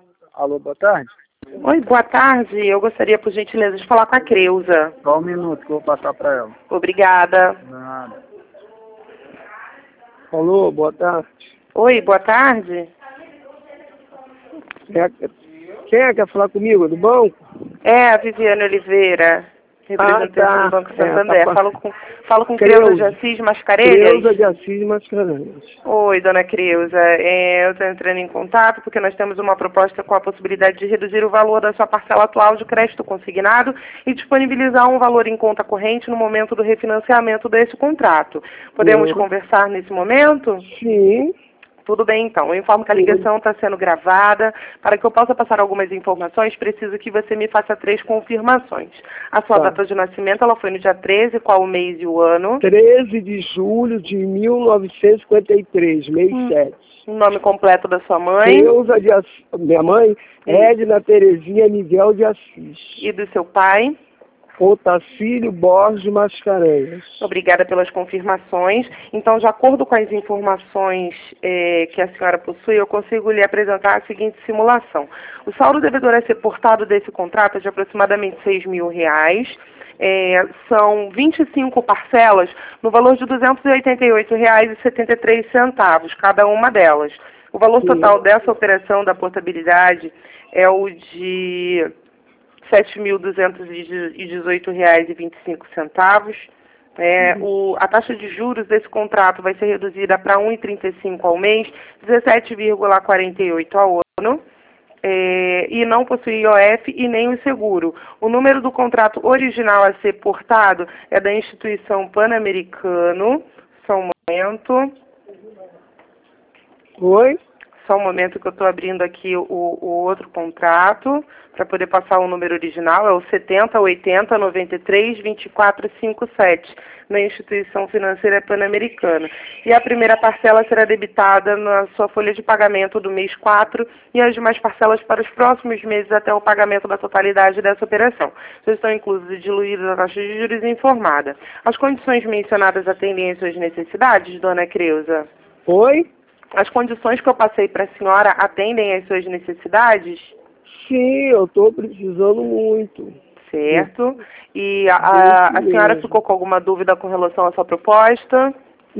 Alô, boa tarde. Oi, boa tarde. Eu gostaria, por gentileza, de falar com a Creuza. Só um minuto que eu vou passar para ela. Obrigada. Nada. Alô, boa tarde. Oi, boa tarde. Quem é que quer falar comigo? Do banco? É a Viviane Oliveira, representante tá. do Banco Santander. Tá Falo com Creuza. Creuza de Assis Mascarenhas? Creuza de Assis Mascarenhas. Oi, dona Creuza. Eu estou entrando em contato porque nós temos uma proposta com a possibilidade de reduzir o valor da sua parcela atual de crédito consignado e disponibilizar um valor em conta corrente no momento do refinanciamento desse contrato. Podemos conversar nesse momento? Sim. Tudo bem, então. Eu informo que a ligação está sendo gravada. Para que eu possa passar algumas informações, preciso que você me faça 3 confirmações. A sua data de nascimento, ela foi no dia 13, qual o mês e o ano? 13 de julho de 1953, mês 7. O nome completo da sua mãe? Creuza de Assis. Minha mãe? Edna Terezinha Miguel de Assis. E do seu pai? Otacílio Borges Mascarenhas. Obrigada pelas confirmações. Então, de acordo com as informações que a senhora possui, eu consigo lhe apresentar a seguinte simulação. O saldo devedor a ser portado desse contrato é de aproximadamente R$6.000. São 25 parcelas no valor de R$288,73, cada uma delas. O valor total dessa operação da portabilidade é o de R$7.218,25. A taxa de juros desse contrato vai ser reduzida para 1,35 ao mês, 17,48 ao ano. E não possui IOF e nem o seguro. O número do contrato original a ser portado é da instituição Pan-Americano. Só um momento. Oi? Só um momento que eu estou abrindo aqui o outro contrato para poder passar o número original. É o 7080932457, na instituição financeira Pan-Americana. E a primeira parcela será debitada na sua folha de pagamento do mês 4 e as demais parcelas para os próximos meses até o pagamento da totalidade dessa operação. Já estão inclusos diluídos a taxa de juros informada. As condições mencionadas atendem às suas necessidades, dona Creuza? Oi? As condições que eu passei para a senhora atendem às suas necessidades? Sim, eu estou precisando muito. Certo. E a senhora ficou com alguma dúvida com relação à sua proposta?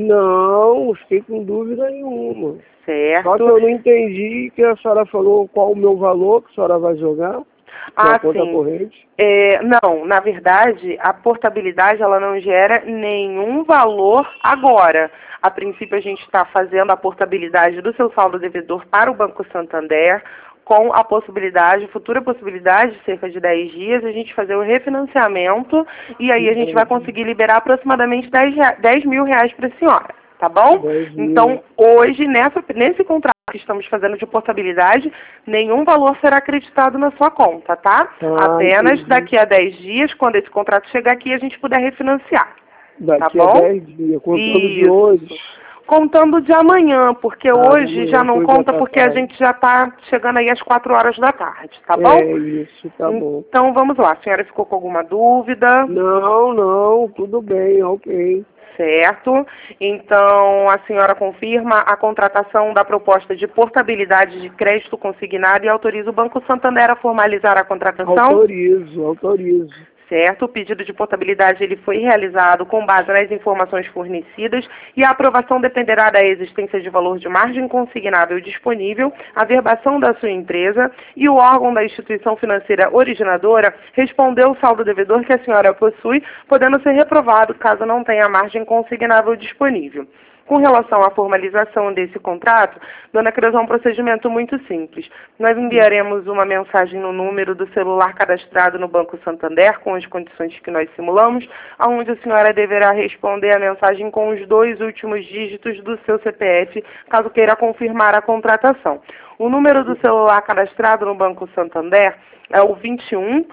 Não, fiquei com dúvida nenhuma. Certo. Só que eu não entendi que a senhora falou qual o meu valor que a senhora vai jogar na conta corrente. Não, na verdade, a portabilidade ela não gera nenhum valor agora. A princípio, a gente está fazendo a portabilidade do seu saldo devedor para o Banco Santander, com a futura possibilidade, de cerca de 10 dias, a gente fazer o refinanciamento e aí a gente vai conseguir liberar aproximadamente R$10.000 para a senhora, tá bom? Então, hoje, nesse contrato que estamos fazendo de portabilidade, nenhum valor será acreditado na sua conta, tá? Apenas daqui a 10 dias, quando esse contrato chegar aqui, a gente puder refinanciar. Daqui a 10 dias, contando de hoje. Contando de amanhã, porque hoje já não conta porque a gente já está chegando aí às 4 horas da tarde, tá bom? Isso, tá bom. Então vamos lá, a senhora ficou com alguma dúvida? Não, tudo bem, ok. Certo. Então a senhora confirma a contratação da proposta de portabilidade de crédito consignado e autoriza o Banco Santander a formalizar a contratação? Autorizo. Certo, o pedido de portabilidade ele foi realizado com base nas informações fornecidas e a aprovação dependerá da existência de valor de margem consignável disponível, a verbação da sua empresa e o órgão da instituição financeira originadora respondeu o saldo devedor que a senhora possui, podendo ser reprovado caso não tenha margem consignável disponível. Com relação à formalização desse contrato, dona Creuza, é um procedimento muito simples. Nós enviaremos uma mensagem no número do celular cadastrado no Banco Santander, com as condições que nós simulamos, onde a senhora deverá responder a mensagem com os 2 últimos dígitos do seu CPF, caso queira confirmar a contratação. O número do celular cadastrado no Banco Santander é o 21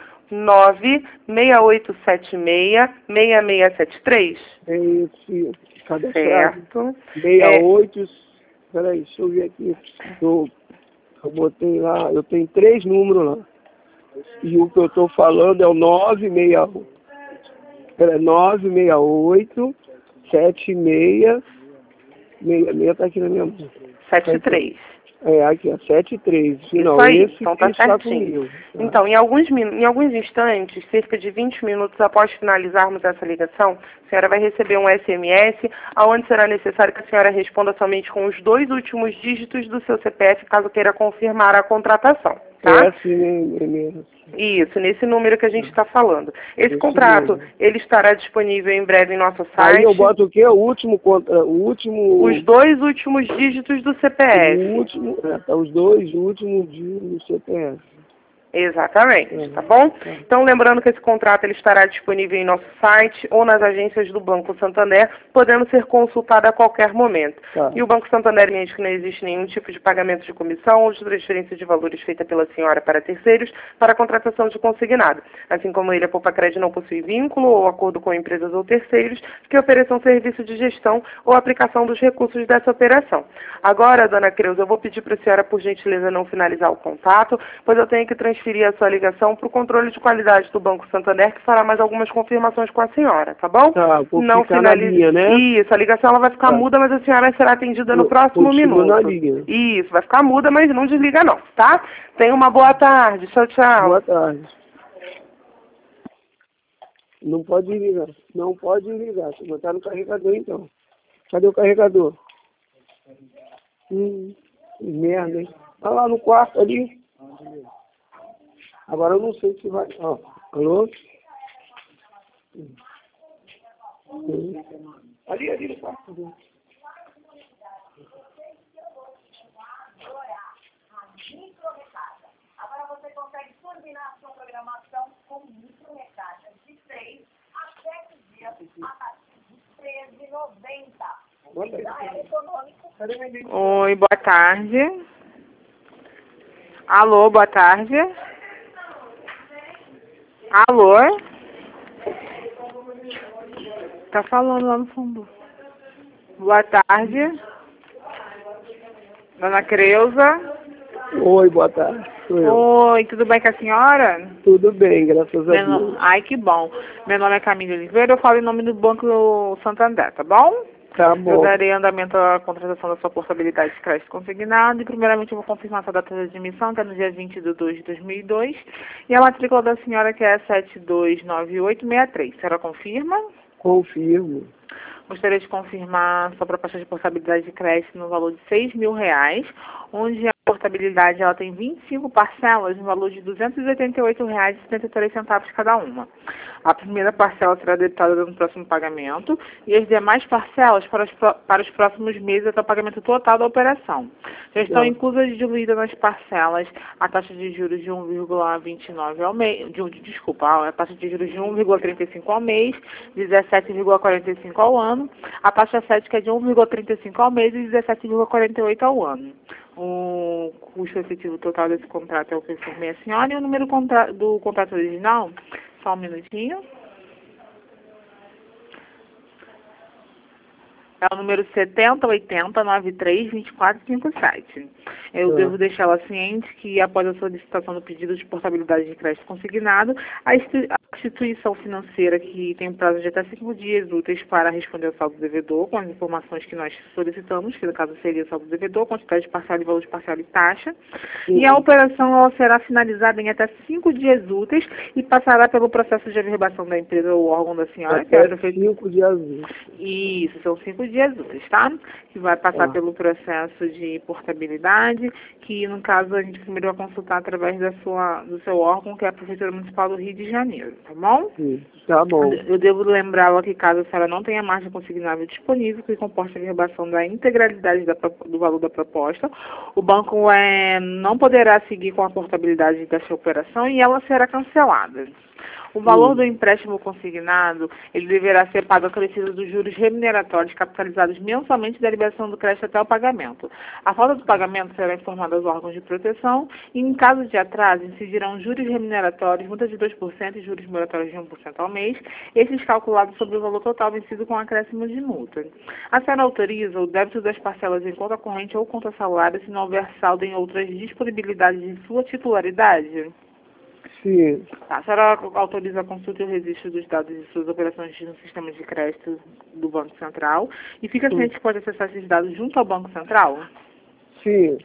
96876-6673. É isso. Certo. 68, peraí, deixa eu ver aqui. Eu botei lá, eu tenho 3 números lá. E o que eu estou falando é o 968 76 66 tá aqui na minha mão. 73. É, aqui, ó, 73. Isso Não, aí, esse então tá que está certinho. comigo. Tá. Então, em alguns instantes, cerca de 20 minutos após finalizarmos essa ligação, a senhora vai receber um SMS, onde será necessário que a senhora responda somente com os 2 últimos dígitos do seu CPF, caso queira confirmar a contratação, tá? É assim, né, mesmo. Isso, nesse número que a gente está falando. Esse Esse contrato, mesmo. ele estará disponível em breve em nosso Aí site. eu boto o quê? O último... Os 2 últimos dígitos do CPF. O último... tá, os 2 últimos dias do CPF. Exatamente, tá bom? Então, lembrando que esse contrato ele estará disponível em nosso site ou nas agências do Banco Santander, podendo ser consultado a qualquer momento. Tá. E o Banco Santander entende que não existe nenhum tipo de pagamento de comissão ou de transferência de valores feita pela senhora para terceiros para a contratação de consignado. Assim como ele, a Poupa-Crédito não possui vínculo ou acordo com empresas ou terceiros que ofereçam serviço de gestão ou aplicação dos recursos dessa operação. Agora, dona Creuza, eu vou pedir para a senhora, por gentileza, não finalizar o contato, pois eu tenho que transferir a sua ligação para o controle de qualidade do Banco Santander, que fará mais algumas confirmações com a senhora, tá bom? Tá, vou Não ficar na linha, né? Isso, a ligação ela vai ficar Tá. muda, mas a senhora será atendida no próximo Continua minuto. na linha. Isso, vai ficar muda, mas não desliga não, tá? Tenha uma boa tarde. Tchau, tchau. Boa tarde. Não pode ligar. Não pode ligar. Se botar no carregador, então. Cadê o carregador? Merda, hein? Tá lá no quarto ali. Agora eu não sei se vai... Ó, alô? Ali no quarto. Agora você consegue turbinar a sua programação com microrecargas de 6 a 7 dias a partir de R$13,90. Já é econômico. Oi, boa tarde. Alô, boa tarde. Alô? Tá falando lá no fundo. Boa tarde. Dona Creuza. Oi, boa tarde. Sou eu. Oi, tudo bem com a senhora? Tudo bem, graças a Deus. Ai, que bom. Meu nome é Camila Oliveira, eu falo em nome do Banco Santander, tá bom? Tá Eu bom. darei andamento à contratação da sua portabilidade de crédito consignado e primeiramente eu vou confirmar sua data de admissão, que é no dia 20 de 2 de 2002, e a matrícula da senhora que é 729863. A senhora confirma? Confirmo. Gostaria de confirmar sua proposta de portabilidade de crédito no valor de R$6.000, onde a portabilidade ela tem 25 parcelas no valor de R$288,73 cada uma. A primeira parcela será debitada no próximo pagamento e as demais parcelas para os próximos meses até o pagamento total da operação. Já estão inclusas e diluídas nas parcelas a taxa de juros de 1,29 ao mês, a taxa de juros de 1,35 ao mês, 17,45 ao ano, a taxa 7 que é de 1,35 ao mês e 17,48 ao ano. O custo efetivo total desse contrato é o que eu informei a senhora e o número do contrato original, só um minutinho. É o número 7080932457. Eu devo deixá-la ciente que, após a solicitação do pedido de portabilidade de crédito consignado, a instituição financeira, que tem um prazo de até 5 dias úteis para responder ao saldo devedor, com as informações que nós solicitamos, que no caso seria saldo devedor, quantidade parcial e valor parcial e taxa, e a operação ela será finalizada em até 5 dias úteis e passará pelo processo de averbação da empresa ou órgão da senhora, que Até 5 dias úteis. Isso, são 5 dias úteis, tá? Que vai passar pelo processo de portabilidade, que no caso a gente primeiro vai consultar através do seu órgão, que é a Prefeitura Municipal do Rio de Janeiro, tá bom? Sim, tá bom. Eu devo lembrá-la que caso a senhora não tenha margem consignável disponível, que comporte a averbação da integralidade do valor da proposta, o banco não poderá seguir com a portabilidade dessa operação e ela será cancelada. O valor do empréstimo consignado, ele deverá ser pago acrescido dos juros remuneratórios capitalizados mensalmente da liberação do crédito até o pagamento. A falta do pagamento será informada aos órgãos de proteção e, em caso de atraso, incidirão juros remuneratórios, multa de 2% e juros moratórios de 1% ao mês, esses calculados sobre o valor total vencido com acréscimo de multa. A senhora autoriza o débito das parcelas em conta corrente ou conta salário se não houver saldo em outras disponibilidades de sua titularidade? Sim. A senhora autoriza a consulta e o registro dos dados de suas operações no sistema de crédito do Banco Central e fica ciente que pode acessar esses dados junto ao Banco Central? Sim.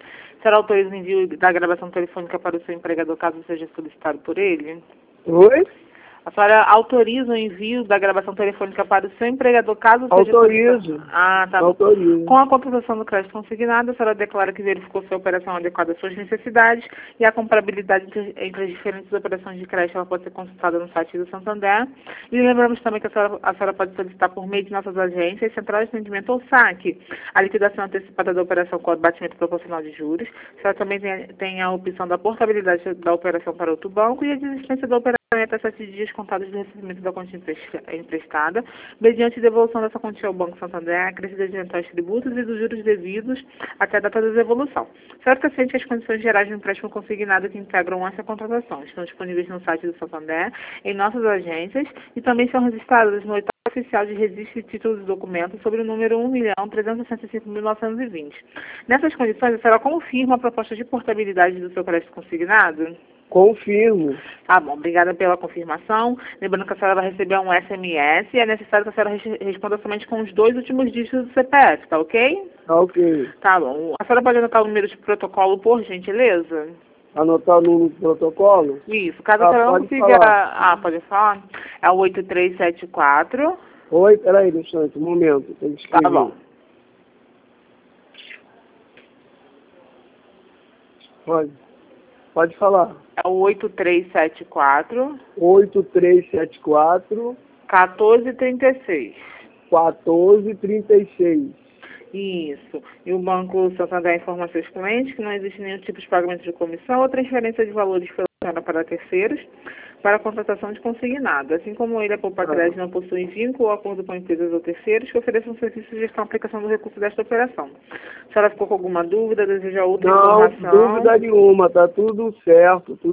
senhora autoriza o envio da gravação telefônica para o seu empregador caso seja solicitado por ele? Oi? A senhora autoriza o envio da gravação telefônica para o seu empregador caso seja Autorizo. solicitado? Ah, tá bom. Autorizo. Com a contratação do crédito consignado, a senhora declara que verificou se a operação adequada às suas necessidades e a comparabilidade entre as diferentes operações de crédito ela pode ser consultada no site do Santander. E lembramos também que a senhora pode solicitar por meio de nossas agências, Central de Atendimento ou SAC, a liquidação antecipada da operação com abatimento proporcional de juros. A senhora também tem a opção da portabilidade da operação para outro banco e a desistência da operação até 7 dias contados do recebimento da quantia emprestada, mediante devolução dessa quantia ao Banco Santander, acrescida de eventuais tributos e dos juros devidos até a data da devolução. Certo ciente que as condições gerais do empréstimo consignado que integram essa contratação estão disponíveis no site do Santander, em nossas agências, e também são registradas no oitavo oficial de registro de títulos e documentos sobre o número 1.365.920. Nessas condições, a senhora confirma a proposta de portabilidade do seu crédito consignado? Confirmo. Tá bom, obrigada pela confirmação. Lembrando que a senhora vai receber um SMS e é necessário que a senhora responda somente com os 2 últimos dígitos do CPF, tá ok? Tá ok. Tá bom. A senhora pode anotar o número de protocolo, por gentileza? Anotar o número do protocolo? Isso. Caso a senhora não consiga... falar. Ah, pode falar? É o 8374. Oi, peraí, deixa eu um momento. Tem que escrever. Tá bom. Pode falar. É o 8374. 8374 1436. 1436. Isso. E o Banco Santander informa seus clientes que não existe nenhum tipo de pagamento de comissão ou transferência de valores para terceiros para a contratação de consignado. Assim como ele, a Poupa Crédito não possui vínculo ou acordo com empresas ou terceiros que ofereçam serviço de gestão e aplicação do recurso desta operação. A senhora ficou com alguma dúvida? Deseja outra informação? Não, dúvida nenhuma. Tá tudo certo.